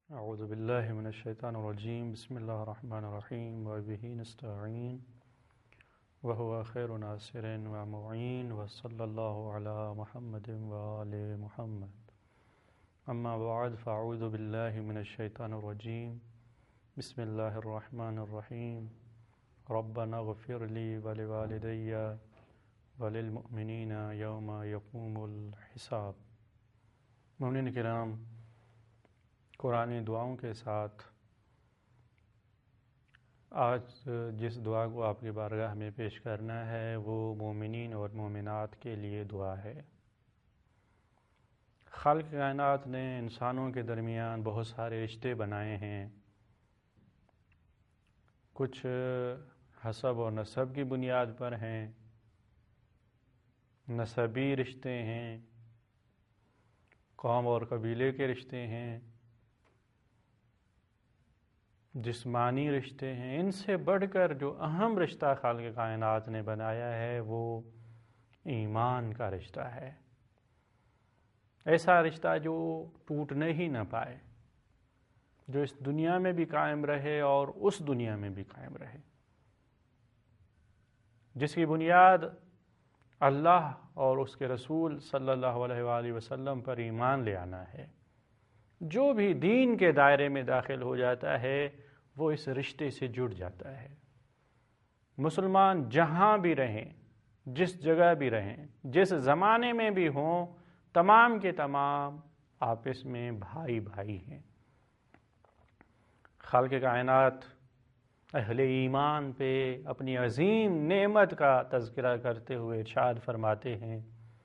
اعوذ باللہ من الشیطان الرجیم بسم اللہ الرحمن الرحیم وبہ نستعین وهو خیر ناصر ومعین وصلی اللہ علی محمد وآل محمد اما بعد فاعوذ باللہ من الشیطان الرجیم بسم اللہ الرحمن الرحیم ربنا اغفر لی ولوالدی وللمؤمنین یوم یقوم الحساب۔ مومنین کرام، قرآن دعاؤں کے ساتھ آج جس دعا کو آپ کی بارگاہ میں پیش کرنا ہے وہ مومنین اور مومنات کے لیے دعا ہے۔ خالق کائنات نے انسانوں کے درمیان بہت سارے رشتے بنائے ہیں، کچھ حسب اور نسب کی بنیاد پر ہیں، نسبی رشتے ہیں، قوم اور قبیلے کے رشتے ہیں، جسمانی رشتے ہیں۔ ان سے بڑھ کر جو اہم رشتہ خالق کائنات نے بنایا ہے وہ ایمان کا رشتہ ہے، ایسا رشتہ جو ٹوٹنے ہی نہ پائے، جو اس دنیا میں بھی قائم رہے اور اس دنیا میں بھی قائم رہے، جس کی بنیاد اللہ اور اس کے رسول صلی اللہ علیہ وآلہ وسلم پر ایمان لے آنا ہے۔ جو بھی دین کے دائرے میں داخل ہو جاتا ہے وہ اس رشتے سے جڑ جاتا ہے۔ مسلمان جہاں بھی رہیں، جس جگہ بھی رہیں، جس زمانے میں بھی ہوں، تمام کے تمام آپس میں بھائی بھائی ہیں۔ خالق کائنات اہل ایمان پہ اپنی عظیم نعمت کا تذکرہ کرتے ہوئے ارشاد فرماتے ہیں،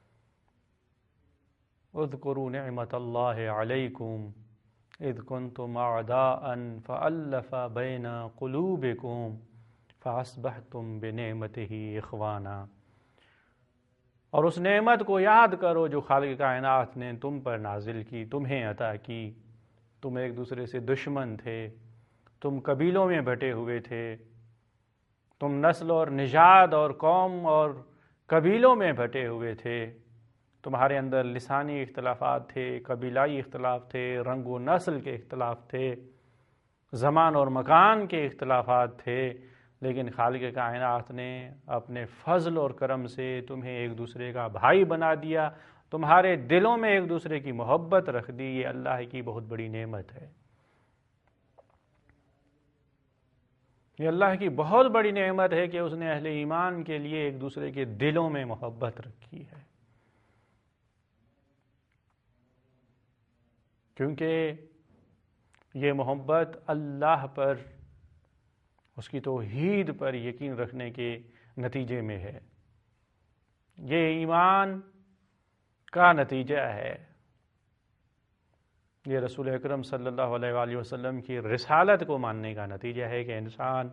اذکروا نعمت اللہ علیکم اذ کنتم اعداء فألف بین قلوبکم فاصبحتم بنعمتہ اخوانا۔ اور اس نعمت کو یاد کرو جو خالق کائنات نے تم پر نازل کی، تمہیں عطا کی۔ تم ایک دوسرے سے دشمن تھے، تم قبیلوں میں بٹے ہوئے تھے، تم نسل اور نژاد اور قوم اور قبیلوں میں بٹے ہوئے تھے، تمہارے اندر لسانی اختلافات تھے، قبیلائی اختلاف تھے، رنگ و نسل کے اختلاف تھے، زمان اور مکان کے اختلافات تھے، لیکن خالق کائنات نے اپنے فضل اور کرم سے تمہیں ایک دوسرے کا بھائی بنا دیا، تمہارے دلوں میں ایک دوسرے کی محبت رکھ دی۔ یہ اللہ کی بہت بڑی نعمت ہے، یہ اللہ کی بہت بڑی نعمت ہے کہ اس نے اہل ایمان کے لیے ایک دوسرے کے دلوں میں محبت رکھی ہے، کیونکہ یہ محبت اللہ پر، اس کی توحید پر یقین رکھنے کے نتیجے میں ہے، یہ ایمان کا نتیجہ ہے، یہ رسول اکرم صلی اللہ علیہ وآلہ وسلم کی رسالت کو ماننے کا نتیجہ ہے کہ انسان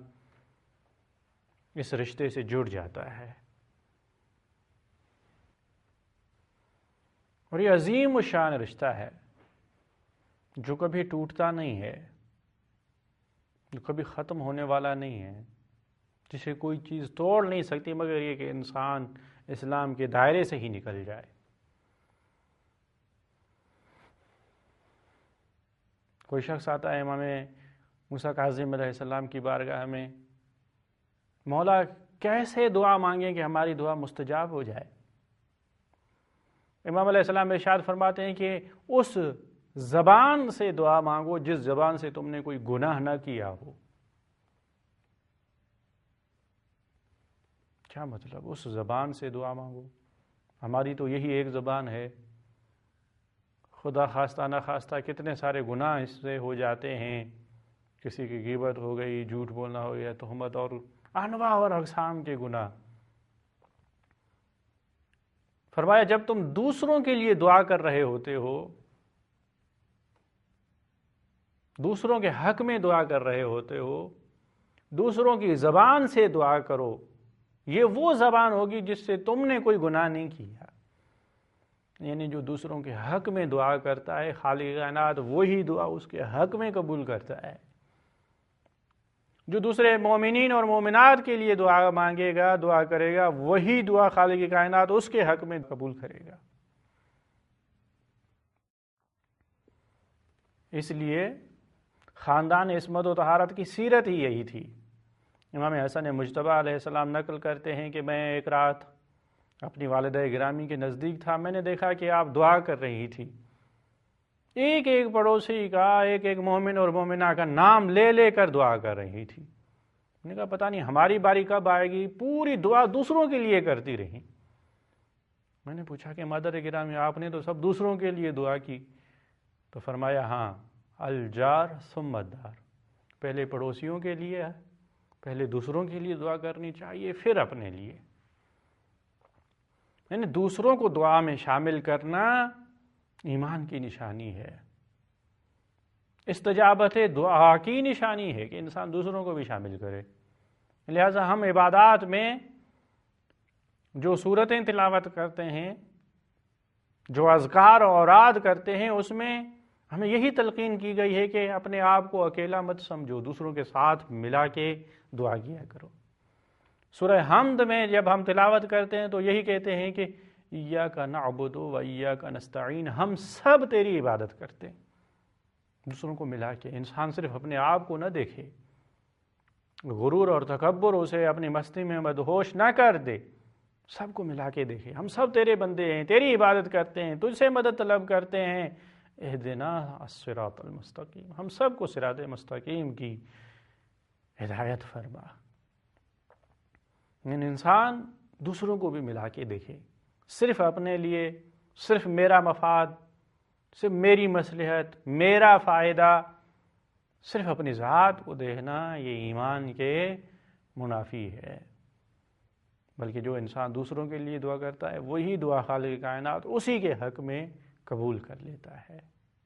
اس رشتے سے جڑ جاتا ہے۔ اور یہ عظیم الشان رشتہ ہے جو کبھی ٹوٹتا نہیں ہے، جو کبھی ختم ہونے والا نہیں ہے، جسے کوئی چیز توڑ نہیں سکتی مگر یہ کہ انسان اسلام کے دائرے سے ہی نکل جائے۔ کوئی شخص آتا ہے امام موسیٰ کاظم علیہ السلام کی بارگاہ میں، مولا کیسے دعا مانگیں کہ ہماری دعا مستجاب ہو جائے؟ امام علیہ السلام ارشاد فرماتے ہیں کہ اس زبان سے دعا مانگو جس زبان سے تم نے کوئی گناہ نہ کیا ہو۔ کیا مطلب؟ اس زبان سے دعا مانگو؟ ہماری تو یہی ایک زبان ہے، خدا خواستہ نہ خواستہ کتنے سارے گناہ اس سے ہو جاتے ہیں، کسی کی غیبت ہو گئی، جھوٹ بولنا ہو گیا، تہمت اور انواع اور اقسام کے گناہ۔ فرمایا جب تم دوسروں کے لیے دعا کر رہے ہوتے ہو، دوسروں کے حق میں دعا کر رہے ہوتے ہو، دوسروں کی زبان سے دعا کرو، یہ وہ زبان ہوگی جس سے تم نے کوئی گناہ نہیں کیا۔ یعنی جو دوسروں کے حق میں دعا کرتا ہے، خالق کائنات وہی دعا اس کے حق میں قبول کرتا ہے۔ جو دوسرے مومنین اور مومنات کے لیے دعا مانگے گا، دعا کرے گا، وہی دعا خالق کائنات اس کے حق میں قبول کرے گا۔ اس لیے خاندان عصمت و طہارت کی سیرت ہی یہی تھی۔ امام حسن مجتبیٰ علیہ السلام نقل کرتے ہیں کہ میں ایک رات اپنی والدہ گرامی کے نزدیک تھا، میں نے دیکھا کہ آپ دعا کر رہی تھی، ایک ایک پڑوسی کا، ایک ایک مومن اور مومنہ کا نام لے لے کر دعا کر رہی تھی۔ میں نے کہا پتہ نہیں ہماری باری کب آئے گی، پوری دعا دوسروں کے لیے کرتی رہی۔ میں نے پوچھا کہ مادر گرامی آپ نے تو سب دوسروں کے لیے دعا کی، تو فرمایا ہاں، الجار ثم الدار، پہلے پڑوسیوں کے لیے، پہلے دوسروں کے لیے دعا کرنی چاہیے، پھر اپنے لیے۔ یعنی دوسروں کو دعا میں شامل کرنا ایمان کی نشانی ہے، استجابت دعا کی نشانی ہے کہ انسان دوسروں کو بھی شامل کرے۔ لہذا ہم عبادات میں جو سورتیں تلاوت کرتے ہیں، جو اذکار اور اوراد کرتے ہیں، اس میں ہمیں یہی تلقین کی گئی ہے کہ اپنے آپ کو اکیلا مت سمجھو، دوسروں کے ساتھ ملا کے دعا کیا کرو۔ سورہ حمد میں جب ہم تلاوت کرتے ہیں تو یہی کہتے ہیں کہ ایاک نعبد و ایاک نستعین، ہم سب تیری عبادت کرتے ہیں، دوسروں کو ملا کے۔ انسان صرف اپنے آپ کو نہ دیکھے، غرور اور تکبر اسے اپنی مستی میں مدہوش نہ کر دے، سب کو ملا کے دیکھے، ہم سب تیرے بندے ہیں، تیری عبادت کرتے ہیں، تجھ سے مدد طلب کرتے ہیں، اہدنا الصراط المستقیم، ہم سب کو صراط مستقیم کی ہدایت فرما۔ یعنی انسان دوسروں کو بھی ملا کے دیکھے، صرف اپنے لیے، صرف میرا مفاد، صرف میری مصلحت، میرا فائدہ، صرف اپنی ذات کو دیکھنا، یہ ایمان کے منافی ہے۔ بلکہ جو انسان دوسروں کے لیے دعا کرتا ہے وہی دعا خالق کائنات اسی کے حق میں قبول کر لیتا ہے۔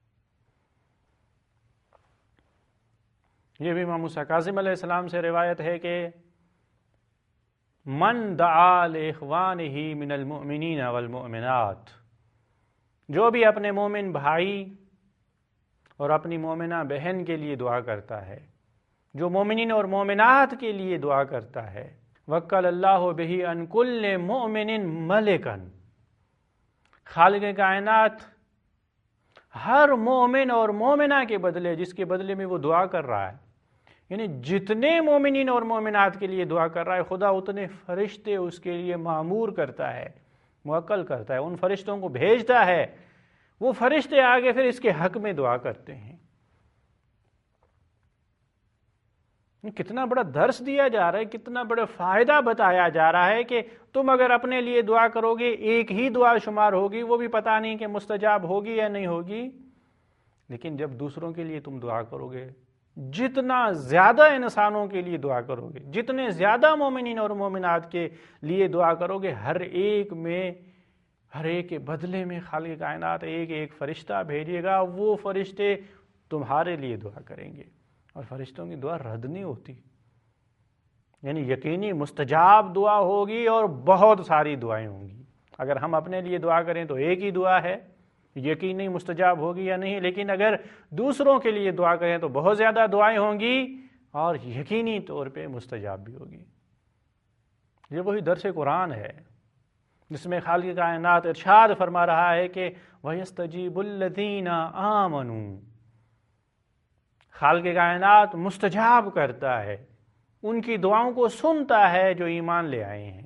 یہ بھی امام موسیٰ کاظم علیہ السلام سے روایت ہے کہ من دعا لاخوانہ من المؤمنین والمؤمنات، جو بھی اپنے مومن بھائی اور اپنی مومنہ بہن کے لیے دعا کرتا ہے، جو مومنین اور مومنات کے لیے دعا کرتا ہے، وکل اللہ بہ عن کل مؤمن ملکا، خالق کائنات ہر مومن اور مومنہ کے بدلے، جس کے بدلے میں وہ دعا کر رہا ہے، یعنی جتنے مومنین اور مومنات کے لیے دعا کر رہا ہے، خدا اتنے فرشتے اس کے لیے معمور کرتا ہے، موکل کرتا ہے، ان فرشتوں کو بھیجتا ہے، وہ فرشتے آگے پھر اس کے حق میں دعا کرتے ہیں۔ کتنا بڑا درس دیا جا رہا ہے، کتنا بڑا فائدہ بتایا جا رہا ہے کہ تم اگر اپنے لیے دعا کرو گے ایک ہی دعا شمار ہوگی، وہ بھی پتہ نہیں کہ مستجاب ہوگی یا نہیں ہوگی، لیکن جب دوسروں کے لیے تم دعا کرو گے، جتنا زیادہ انسانوں کے لیے دعا کرو گے، جتنے زیادہ مومنین اور مومنات کے لیے دعا کرو گے، ہر ایک کے بدلے میں خالق کائنات ایک ایک فرشتہ بھیجے گا، وہ فرشتے تمہارے لیے دعا کریں گے، اور فرشتوں کی دعا رد نہیں ہوتی، یعنی یقینی مستجاب دعا ہوگی اور بہت ساری دعائیں ہوں گی۔ اگر ہم اپنے لیے دعا کریں تو ایک ہی دعا ہے، یقینی مستجاب ہوگی یا نہیں، لیکن اگر دوسروں کے لیے دعا کریں تو بہت زیادہ دعائیں ہوں گی اور یقینی طور پہ مستجاب بھی ہوگی۔ یہ وہی درس قرآن ہے جس میں خالق کائنات ارشاد فرما رہا ہے کہ وَيَسْتَجِيبُ الَّذِينَ آمَنُوا، خالق کائنات مستجاب کرتا ہے، ان کی دعاؤں کو سنتا ہے جو ایمان لے آئے ہیں،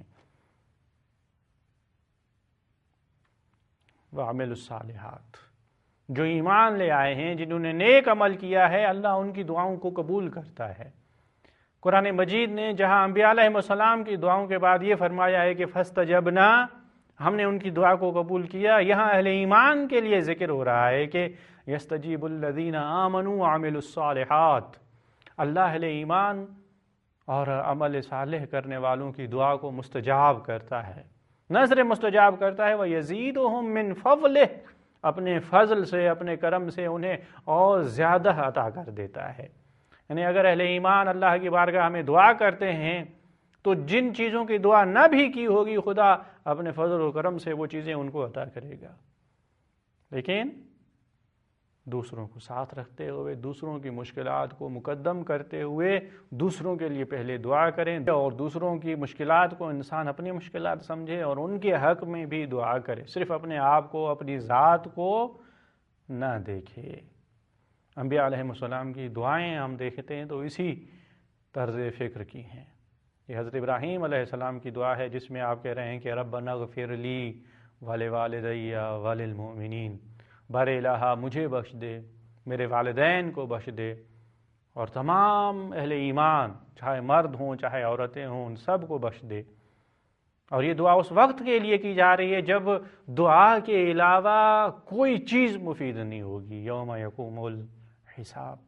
وَعَمِلُوا الصَّالِحَاتِ، جو ایمان لے آئے ہیں، جنہوں نے نیک عمل کیا ہے، اللہ ان کی دعاؤں کو قبول کرتا ہے۔ قرآن مجید نے جہاں انبیاء علیہ السلام کی دعاؤں کے بعد یہ فرمایا ہے کہ فَاسْتَجَبْنَا، ہم نے ان کی دعا کو قبول کیا، یہاں اہل ایمان کے لیے ذکر ہو رہا ہے کہ یستجیب الذین آمنوا وعملوا الصالحات، اللہ اہل ایمان اور عمل صالح کرنے والوں کی دعا کو مستجاب کرتا ہے، نہ صرف مستجاب کرتا ہے، وَيَزِيدُهُم مِّن فَضْلِهِ، اپنے فضل سے، اپنے کرم سے انہیں اور زیادہ عطا کر دیتا ہے۔ یعنی اگر اہل ایمان اللہ کی بارگاہ میں دعا کرتے ہیں تو جن چیزوں کی دعا نہ بھی کی ہوگی، خدا اپنے فضل و کرم سے وہ چیزیں ان کو عطا کرے گا، لیکن دوسروں کو ساتھ رکھتے ہوئے، دوسروں کی مشکلات کو مقدم کرتے ہوئے دوسروں کے لیے پہلے دعا کریں، اور دوسروں کی مشکلات کو انسان اپنی مشکلات سمجھے اور ان کے حق میں بھی دعا کرے، صرف اپنے آپ کو، اپنی ذات کو نہ دیکھے۔ انبیاء علیہ السلام کی دعائیں ہم دیکھتے ہیں تو اسی طرز فکر کی ہیں۔ یہ حضرت ابراہیم علیہ السلام کی دعا ہے جس میں آپ کہہ رہے ہیں کہ ربنا اغفر لی ولوالدی وللمؤمنین، بر الہ مجھے بخش دے، میرے والدین کو بخش دے، اور تمام اہل ایمان چاہے مرد ہوں چاہے عورتیں ہوں ان سب کو بخش دے۔ اور یہ دعا اس وقت کے لیے کی جا رہی ہے جب دعا کے علاوہ کوئی چیز مفید نہیں ہوگی، یوم یقوم الحساب،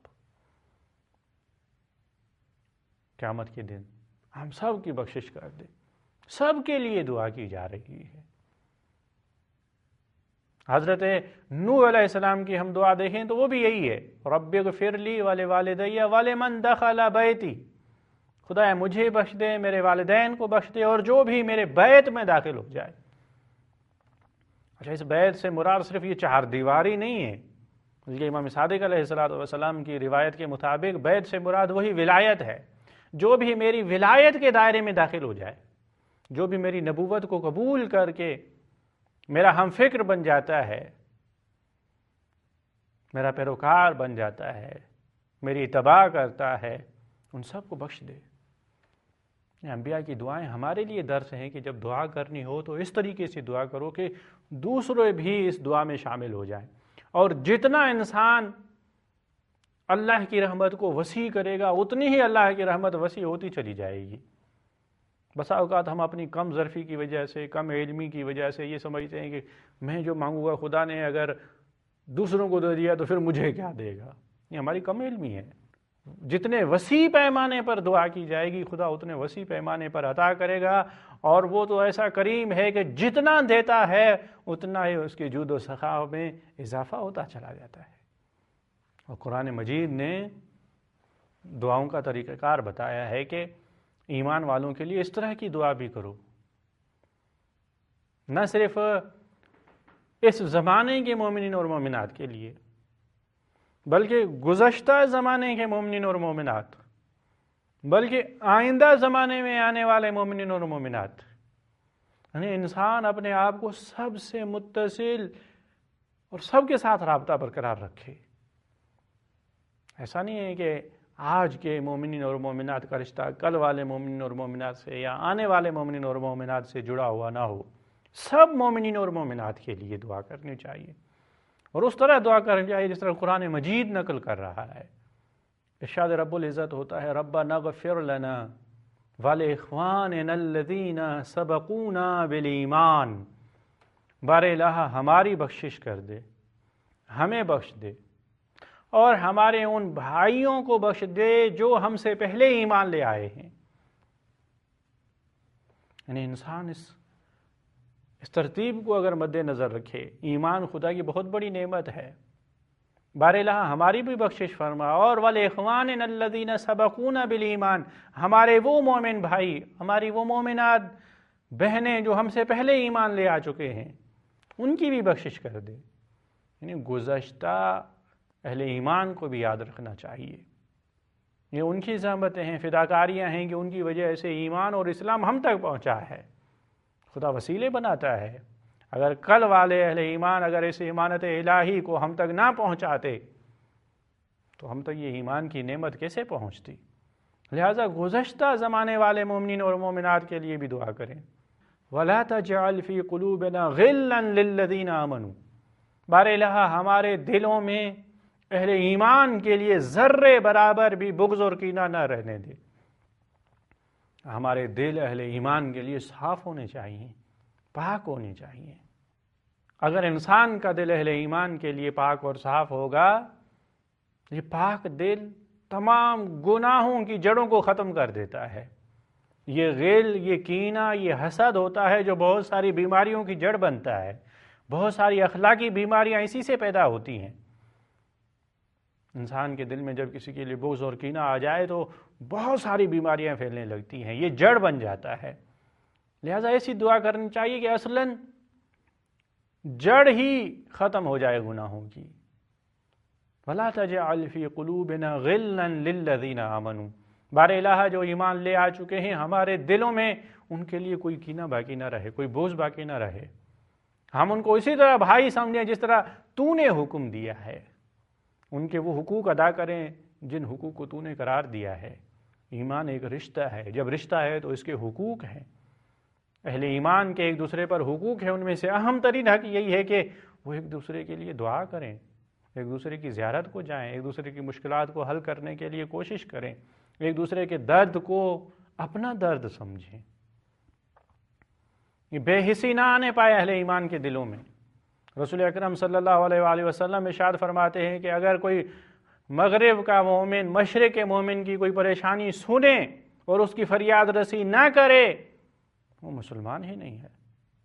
قیامت کے دن ہم سب کی بخشش کر دے، سب کے لیے دعا کی جا رہی ہے۔ حضرت نوح علیہ السلام کی ہم دعا دیکھیں تو وہ بھی یہی ہے، رب اغفر لی ولوالدی ولمن دخل بیتی، خدا مجھے بخش دے، میرے والدین کو بخش دے، اور جو بھی میرے بیت میں داخل ہو جائے۔ اچھا، اس بیت سے مراد صرف یہ چہار دیواری نہیں ہے، بلکہ امام صادق علیہ السلام کی روایت کے مطابق بیت سے مراد وہی ولایت ہے، جو بھی میری ولایت کے دائرے میں داخل ہو جائے، جو بھی میری نبوت کو قبول کر کے میرا ہم فکر بن جاتا ہے، میرا پیروکار بن جاتا ہے، میری اتباع کرتا ہے، ان سب کو بخش دے۔ انبیاء کی دعائیں ہمارے لیے درس ہیں کہ جب دعا کرنی ہو تو اس طریقے سے دعا کرو کہ دوسرے بھی اس دعا میں شامل ہو جائیں، اور جتنا انسان اللہ کی رحمت کو وسیع کرے گا اتنی ہی اللہ کی رحمت وسیع ہوتی چلی جائے گی۔ بسا اوقات ہم اپنی کم ظرفی کی وجہ سے، کم علمی کی وجہ سے یہ سمجھتے ہیں کہ میں جو مانگوں گا خدا نے اگر دوسروں کو دے دیا تو پھر مجھے کیا دے گا۔ یہ ہماری کم علمی ہے۔ جتنے وسیع پیمانے پر دعا کی جائے گی خدا اتنے وسیع پیمانے پر عطا کرے گا، اور وہ تو ایسا کریم ہے کہ جتنا دیتا ہے اتنا ہی اس کے جود و سخا میں اضافہ ہوتا چلا جاتا ہے۔ اور قرآن مجید نے دعاؤں کا طریقہ کار بتایا ہے کہ ایمان والوں کے لیے اس طرح کی دعا بھی کرو، نہ صرف اس زمانے کے مومنین اور مومنات کے لیے بلکہ گزشتہ زمانے کے مومنین اور مومنات، بلکہ آئندہ زمانے میں آنے والے مومنین اور مومنات۔ یعنی انسان اپنے آپ کو سب سے متصل اور سب کے ساتھ رابطہ برقرار رکھے۔ ایسا نہیں ہے کہ آج کے مومنین اور مومنات کا رشتہ کل والے مومنین اور مومنات سے یا آنے والے مومنین اور مومنات سے جڑا ہوا نہ ہو۔ سب مومنین اور مومنات کے لیے دعا کرنی چاہیے، اور اس طرح دعا کرنی چاہیے جس طرح قرآن مجید نقل کر رہا ہے۔ ارشاد رب العزت ہوتا ہے، ربنا اغفر لنا ولاخواننا الذین سبقونا بالایمان، بار الہ ہماری بخشش کر دے، ہمیں بخش دے، اور ہمارے ان بھائیوں کو بخش دے جو ہم سے پہلے ایمان لے آئے ہیں۔ یعنی انسان اس ترتیب کو اگر مد نظر رکھے، ایمان خدا کی بہت بڑی نعمت ہے، بار الہ ہماری بھی بخشش فرما، اور ولاخواننا الذین سبقونا بالایمان، ہمارے وہ مومن بھائی، ہماری وہ مومنات بہنیں جو ہم سے پہلے ایمان لے آ چکے ہیں، ان کی بھی بخشش کر دے۔ یعنی گزشتہ اہل ایمان کو بھی یاد رکھنا چاہیے، یہ ان کی زحمتیں ہیں، فداکاریاں ہیں کہ ان کی وجہ سے ایمان اور اسلام ہم تک پہنچا ہے۔ خدا وسیلے بناتا ہے، اگر کل والے اہل ایمان اگر اس امانت الہی کو ہم تک نہ پہنچاتے تو ہم تک یہ ایمان کی نعمت کیسے پہنچتی؟ لہذا گزشتہ زمانے والے مومنین اور مومنات کے لیے بھی دعا کریں۔ وَلَا تَجْعَلْ فِي قُلُوبِنَا غِلًّا لِلَّذِينَ آمَنُوا، بار الہ ہمارے دلوں میں اہل ایمان کے لیے ذرے برابر بھی بغض اور کینہ نہ رہنے دے۔ ہمارے دل اہل ایمان کے لیے صاف ہونے چاہیے، پاک ہونے چاہیے۔ اگر انسان کا دل اہل ایمان کے لیے پاک اور صاف ہوگا، یہ پاک دل تمام گناہوں کی جڑوں کو ختم کر دیتا ہے۔ یہ غل، یہ کینہ، یہ حسد ہوتا ہے جو بہت ساری بیماریوں کی جڑ بنتا ہے۔ بہت ساری اخلاقی بیماریاں اسی سے پیدا ہوتی ہیں۔ انسان کے دل میں جب کسی کے لیے بغض اور کینہ آ جائے تو بہت ساری بیماریاں پھیلنے لگتی ہیں، یہ جڑ بن جاتا ہے۔ لہٰذا ایسی دعا کرنی چاہیے کہ اصلاً جڑ ہی ختم ہو جائے گناہوں کی۔ وَلَا تَجْعَلْ فِي قُلُوبِنَا غِلًّا لِلَّذِينَ آمَنُوا، بار الہ جو ایمان لے آ چکے ہیں ہمارے دلوں میں ان کے لیے کوئی کینہ باقی نہ رہے، کوئی بغض باقی نہ رہے۔ ہم ان کو اسی طرح بھائی سمجھیں جس طرح تو نے حکم دیا ہے، ان کے وہ حقوق ادا کریں جن حقوق کو تو نے قرار دیا ہے۔ ایمان ایک رشتہ ہے، جب رشتہ ہے تو اس کے حقوق ہیں۔ اہل ایمان کے ایک دوسرے پر حقوق ہیں، ان میں سے اہم ترین حق یہی ہے کہ وہ ایک دوسرے کے لیے دعا کریں، ایک دوسرے کی زیارت کو جائیں، ایک دوسرے کی مشکلات کو حل کرنے کے لیے کوشش کریں، ایک دوسرے کے درد کو اپنا درد سمجھیں۔ یہ بے حسی نہ آنے پائے اہل ایمان کے دلوں میں۔ رسول اکرم صلی اللہ علیہ وآلہ وسلم ارشاد فرماتے ہیں کہ اگر کوئی مغرب کا مومن مشرق کے مومن کی کوئی پریشانی سنے اور اس کی فریاد رسی نہ کرے، وہ مسلمان ہی نہیں ہے۔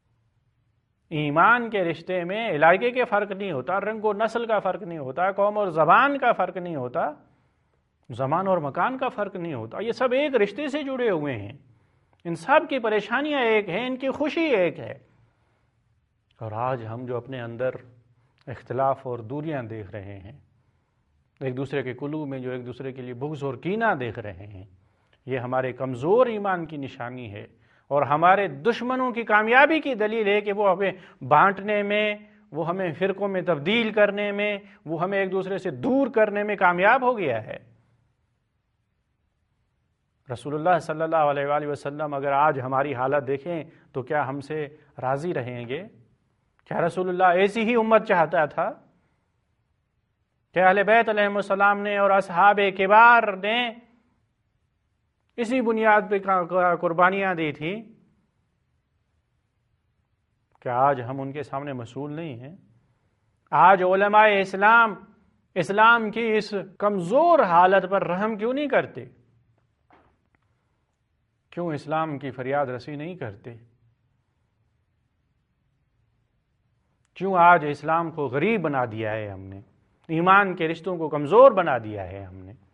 ایمان کے رشتے میں علاقے کے فرق نہیں ہوتا، رنگ و نسل کا فرق نہیں ہوتا، قوم اور زبان کا فرق نہیں ہوتا، زمان اور مکان کا فرق نہیں ہوتا، یہ سب ایک رشتے سے جڑے ہوئے ہیں، ان سب کی پریشانیاں ایک ہیں، ان کی خوشی ایک ہے۔ اور آج ہم جو اپنے اندر اختلاف اور دوریاں دیکھ رہے ہیں، ایک دوسرے کے قلوب میں جو ایک دوسرے کے لیے بغض اور کینہ دیکھ رہے ہیں، یہ ہمارے کمزور ایمان کی نشانی ہے، اور ہمارے دشمنوں کی کامیابی کی دلیل ہے کہ وہ ہمیں بانٹنے میں، وہ ہمیں فرقوں میں تبدیل کرنے میں، وہ ہمیں ایک دوسرے سے دور کرنے میں کامیاب ہو گیا ہے۔ رسول اللہ صلی اللہ علیہ وآلہ وسلم اگر آج ہماری حالت دیکھیں تو کیا ہم سے راضی رہیں گے؟ کیا رسول اللہ ایسی ہی امت چاہتا تھا؟ کیا اہل بیت علیہم السلام نے اور اصحاب کبار نے اسی بنیاد پہ قربانیاں دی تھی؟ کیا آج ہم ان کے سامنے مسئول نہیں ہیں؟ آج علماء اسلام کی اس کمزور حالت پر رحم کیوں نہیں کرتے؟ کیوں اسلام کی فریاد رسی نہیں کرتے؟ کیوں آج اسلام کو غریب بنا دیا ہے ہم نے؟ ایمان کے رشتوں کو کمزور بنا دیا ہے ہم نے۔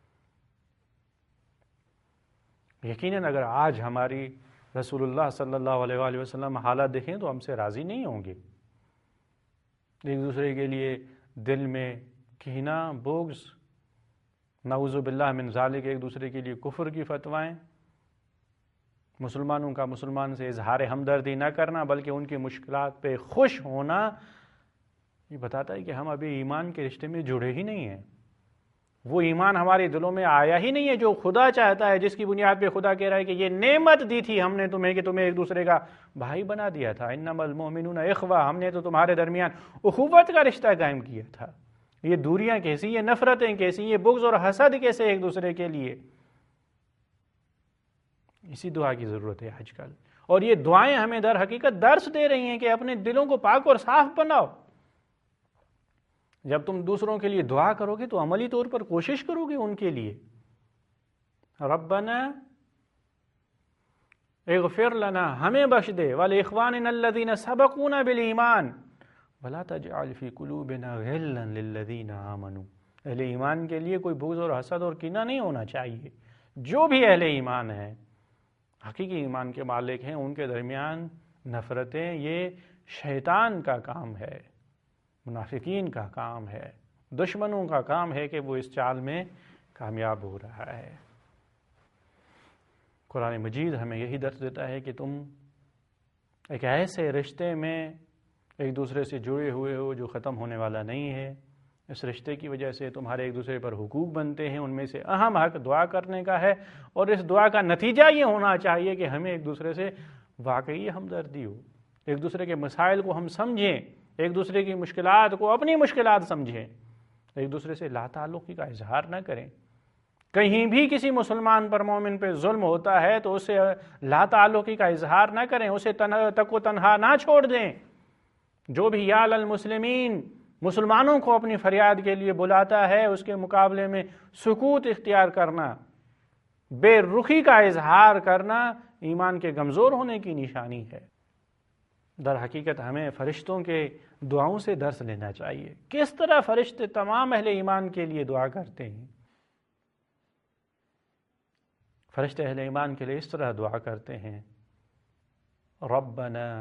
یقیناً اگر آج ہماری رسول اللہ صلی اللہ علیہ وآلہ وسلم حالات دیکھیں تو ہم سے راضی نہیں ہوں گے۔ ایک دوسرے کے لیے دل میں کینہ، بغض، نعوذ باللہ من ذالک، ایک دوسرے کے لیے کفر کی فتوائیں، مسلمانوں کا مسلمان سے اظہار ہمدردی نہ کرنا بلکہ ان کی مشکلات پہ خوش ہونا، یہ بتاتا ہے کہ ہم ابھی ایمان کے رشتے میں جڑے ہی نہیں ہیں۔ وہ ایمان ہمارے دلوں میں آیا ہی نہیں ہے جو خدا چاہتا ہے، جس کی بنیاد پہ خدا کہہ رہا ہے کہ یہ نعمت دی تھی ہم نے تمہیں کہ تمہیں ایک دوسرے کا بھائی بنا دیا تھا، انما المؤمنون اخوہ، ہم نے تو تمہارے درمیان اخوت کا رشتہ قائم کیا تھا۔ یہ دوریاں کیسی، یہ نفرتیں کیسی، یہ بغض اور حسد کیسے ایک دوسرے کے لیے؟ اسی دعا کی ضرورت ہے آج کل، اور یہ دعائیں ہمیں در حقیقت درس دے رہی ہیں کہ اپنے دلوں کو پاک اور صاف بناؤ۔ جب تم دوسروں کے لیے دعا کرو گے تو عملی طور پر کوشش کرو گے ان کے لیے، ربنا اغفر لنا، ہمیں بخش دے، ولاخواننا الذین سبقونا بالایمان ولا تجعل فی قلوبنا غلا للذین آمنوا۔ اہل ایمان کے لیے کوئی بغض اور حسد اور کینہ نہیں ہونا چاہیے۔ جو بھی اہل ایمان ہیں، حقیقی ایمان کے مالک ہیں، ان کے درمیان نفرتیں یہ شیطان کا کام ہے، منافقین کا کام ہے، دشمنوں کا کام ہے کہ وہ اس چال میں کامیاب ہو رہا ہے۔ قرآن مجید ہمیں یہی درس دیتا ہے کہ تم ایک ایسے رشتے میں ایک دوسرے سے جڑے ہوئے ہو جو ختم ہونے والا نہیں ہے۔ اس رشتے کی وجہ سے تمہارے ایک دوسرے پر حقوق بنتے ہیں، ان میں سے اہم حق دعا کرنے کا ہے، اور اس دعا کا نتیجہ یہ ہونا چاہیے کہ ہمیں ایک دوسرے سے واقعی ہمدردی ہو، ایک دوسرے کے مسائل کو ہم سمجھیں، ایک دوسرے کی مشکلات کو اپنی مشکلات سمجھیں، ایک دوسرے سے لا تعلقی کا اظہار نہ کریں۔ کہیں بھی کسی مسلمان پر، مومن پہ ظلم ہوتا ہے تو اسے لا تعلقی کا اظہار نہ کریں، اسے تک و تنہا نہ چھوڑ دیں۔ جو بھی یا للمسلمین مسلمانوں کو اپنی فریاد کے لیے بلاتا ہے، اس کے مقابلے میں سکوت اختیار کرنا، بے رخی کا اظہار کرنا ایمان کے کمزور ہونے کی نشانی ہے۔ در حقیقت ہمیں فرشتوں کے دعاؤں سے درس لینا چاہیے، کس طرح فرشتے تمام اہل ایمان کے لیے دعا کرتے ہیں۔ فرشتے اہل ایمان کے لیے اس طرح دعا کرتے ہیں، ربنا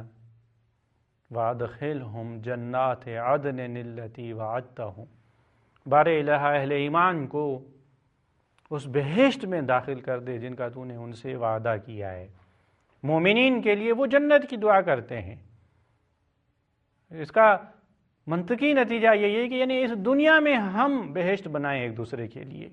وادخلہم جنات عدن التی وعدتہم، بار الہ اہل ایمان کو اس بہشت میں داخل کر دے جن کا تو نے ان سے وعدہ کیا ہے۔ مومنین کے لیے وہ جنت کی دعا کرتے ہیں۔ اس کا منطقی نتیجہ یہی ہے کہ یعنی اس دنیا میں ہم بہشت بنائیں ایک دوسرے کے لیے،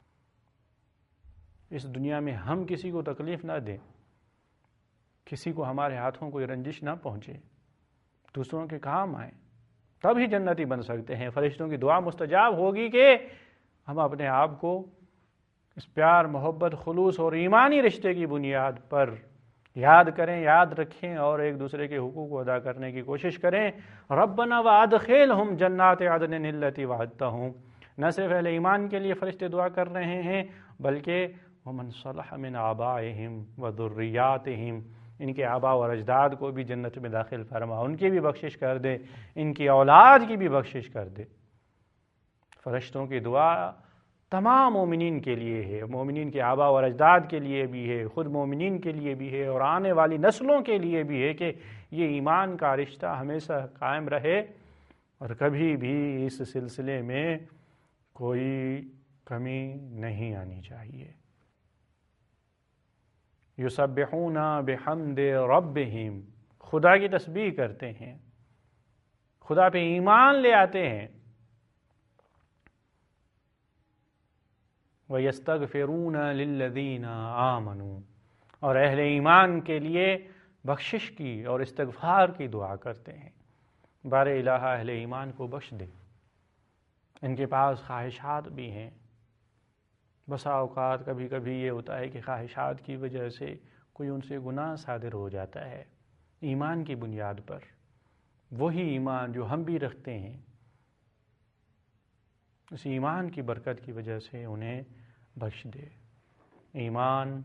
اس دنیا میں ہم کسی کو تکلیف نہ دیں، کسی کو ہمارے ہاتھوں کوئی رنجش نہ پہنچے، دوسروں کے کام آئیں، تب ہی جنتی بن سکتے ہیں۔ فرشتوں کی دعا مستجاب ہوگی کہ ہم اپنے آپ کو اس پیار، محبت، خلوص اور ایمانی رشتے کی بنیاد پر یاد کریں، یاد رکھیں اور ایک دوسرے کے حقوق کو ادا کرنے کی کوشش کریں۔ ربنا وادخلہم جنات عدن التی وعدتہم، نہ صرف اہل ایمان کے لیے فرشتے دعا کر رہے ہیں بلکہ ومن صلح من آبائہم وذریاتہم، ان کے آباء اور اجداد کو بھی جنت میں داخل فرما، ان کی بھی بخشش کر دے، ان کی اولاد کی بھی بخشش کر دے۔ فرشتوں کی دعا تمام مومنین کے لیے ہے، مومنین کے آباء اور اجداد کے لیے بھی ہے، خود مومنین کے لیے بھی ہے اور آنے والی نسلوں کے لیے بھی ہے کہ یہ ایمان کا رشتہ ہمیشہ قائم رہے اور کبھی بھی اس سلسلے میں کوئی کمی نہیں آنی چاہیے۔ یسبحون بحمد ربہم، خدا کی تسبیح کرتے ہیں، خدا پہ ایمان لے آتے ہیں۔ وَيَسْتَغْفِرُونَ لِلَّذِينَ آمَنُوا، اور اہل ایمان کے لیے بخشش کی اور استغفار کی دعا کرتے ہیں۔ بار الہ اہل ایمان کو بخش دے، ان کے پاس خواہشات بھی ہیں، بسا اوقات کبھی کبھی یہ ہوتا ہے کہ خواہشات کی وجہ سے کوئی ان سے گناہ صادر ہو جاتا ہے، ایمان کی بنیاد پر، وہی ایمان جو ہم بھی رکھتے ہیں، اس ایمان کی برکت کی وجہ سے انہیں بخش دے۔ ایمان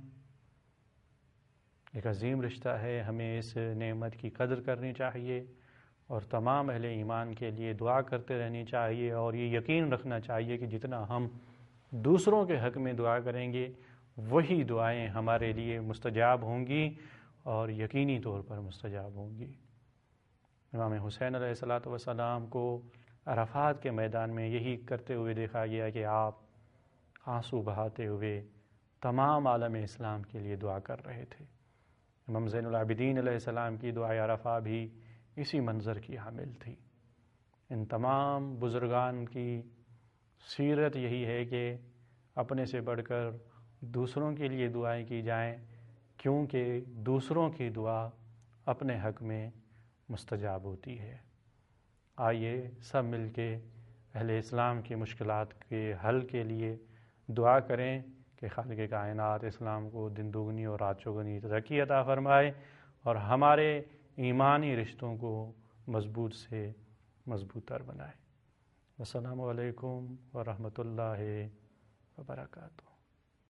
ایک عظیم رشتہ ہے، ہمیں اس نعمت کی قدر کرنی چاہیے اور تمام اہل ایمان کے لیے دعا کرتے رہنی چاہیے اور یہ یقین رکھنا چاہیے کہ جتنا ہم دوسروں کے حق میں دعا کریں گے وہی دعائیں ہمارے لیے مستجاب ہوں گی اور یقینی طور پر مستجاب ہوں گی۔ امام حسین علیہ السلام کو عرفات کے میدان میں یہی کرتے ہوئے دیکھا گیا کہ آپ آنسو بہاتے ہوئے تمام عالم اسلام کے لیے دعا کر رہے تھے۔ امام زین العابدین علیہ السلام کی دعائے عرفہ بھی اسی منظر کی حامل تھی۔ ان تمام بزرگان کی سیرت یہی ہے کہ اپنے سے بڑھ کر دوسروں کے لیے دعائیں کی جائیں، کیونکہ دوسروں کی دعا اپنے حق میں مستجاب ہوتی ہے۔ آئیے سب مل کے اہل اسلام کی مشکلات کے حل کے لیے دعا کریں کہ خالق کائنات اسلام کو دن دگنی اور رات چوگنی ترقی عطا فرمائے اور ہمارے ایمانی رشتوں کو مضبوط سے مضبوط تر بنائے۔ السلام علیکم ورحمۃ اللہ وبرکاتہ۔